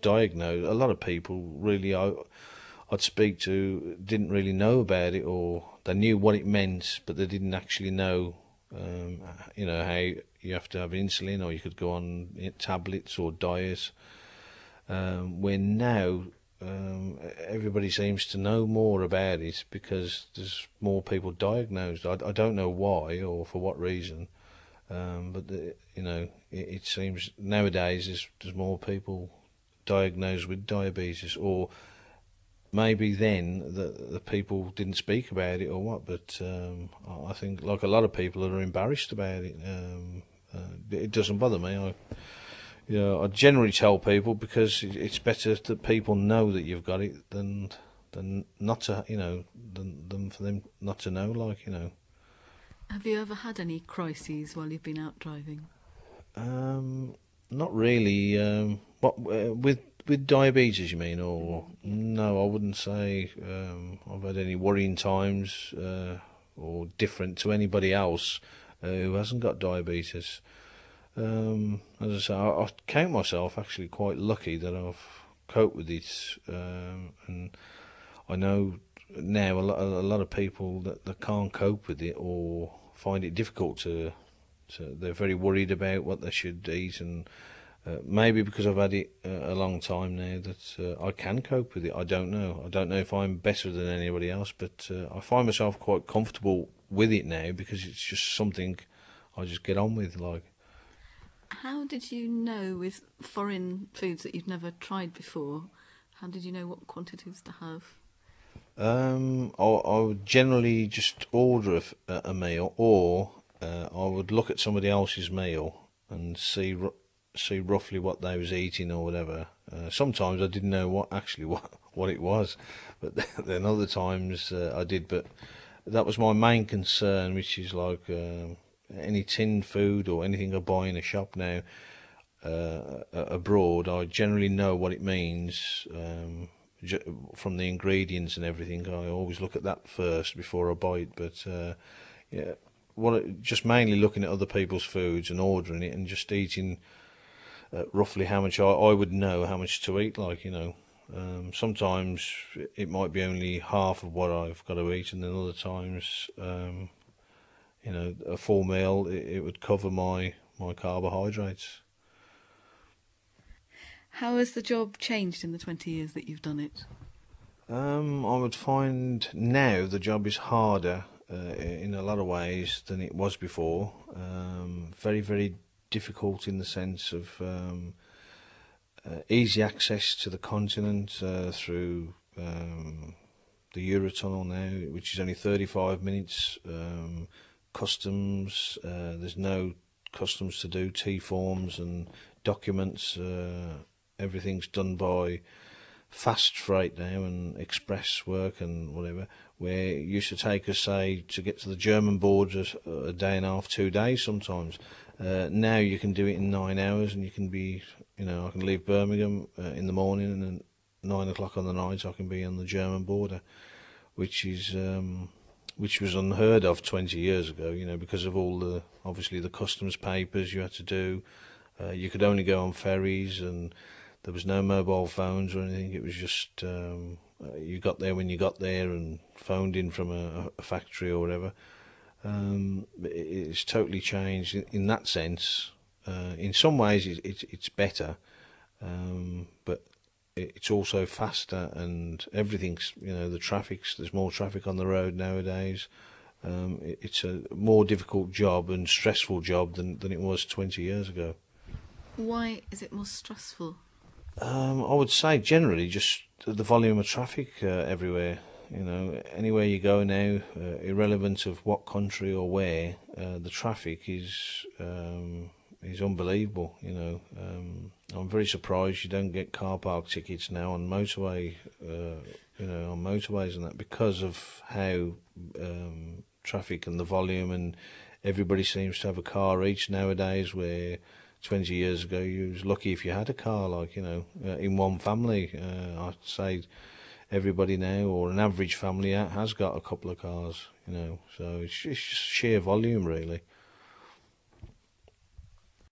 diagnosed. A lot of people really I'd speak to didn't really know about it, or they knew what it meant, but they didn't actually know, how you have to have insulin, or you could go on tablets or diet. Where now everybody seems to know more about it because there's more people diagnosed. I don't know why or for what reason, but it seems nowadays there's more people diagnosed with diabetes, or maybe then the people didn't speak about it or what. But I think, like a lot of people, are embarrassed about it. It doesn't bother me. I generally tell people because it's better that people know that you've got it than not to, than for them not to know, Have you ever had any crises while you've been out driving? Not really. What with diabetes, you mean? Or no, I wouldn't say I've had any worrying times, or different to anybody else who hasn't got diabetes. As I say, I count myself actually quite lucky that I've coped with it, and I know now a lot of people that can't cope with it or find it difficult they're very worried about what they should eat, and maybe because I've had it a long time now that I can cope with it. I don't know. I don't know if I'm better than anybody else, but I find myself quite comfortable with it now because it's just something I just get on with, like. How did you know, with foreign foods that you'd never tried before, how did you know what quantities to have? I would generally just order a meal, or I would look at somebody else's meal and see roughly what they was eating or whatever. Sometimes I didn't know what it was, but then other times I did. But that was my main concern, which is like any tin food or anything I buy in a shop now abroad. I generally know what it means. From the ingredients and everything, I always look at that first before I buy it. But yeah, just mainly looking at other people's foods and ordering it and just eating roughly how much I would know how much to eat. Sometimes it might be only half of what I've got to eat, and then other times, a full meal it would cover my carbohydrates. How has the job changed in the 20 years that you've done it? I would find now the job is harder in a lot of ways than it was before. Very, very difficult in the sense of easy access to the continent through the Eurotunnel now, which is only 35 minutes. Customs, there's no customs to do, T forms and documents. Everything's done by fast freight now and express work and whatever, where it used to take us, say, to get to the German border a day and a half, 2 days sometimes. Now you can do it in 9 hours, and you can be, I can leave Birmingham in the morning, and then 9 o'clock on the night I can be on the German border, which is which was unheard of 20 years ago, because of all obviously the customs papers you had to do. You could only go on ferries, and there was no mobile phones or anything. It was just you got there when you got there and phoned in from a factory or whatever. It's totally changed in that sense. In some ways, it's better, but it's also faster, and everything's, the there's more traffic on the road nowadays. It's a more difficult job and stressful job than it was 20 years ago. Why is it more stressful? I would say generally just the volume of traffic everywhere. Anywhere you go now, irrelevant of what country or where, the traffic is unbelievable. I'm very surprised you don't get car park tickets now on motorway, on motorways and that, because of how traffic and the volume, and everybody seems to have a car each nowadays, where 20 years ago you was lucky if you had a car, in one family. I'd say everybody now, or an average family, has got a couple of cars, so it's just sheer volume really.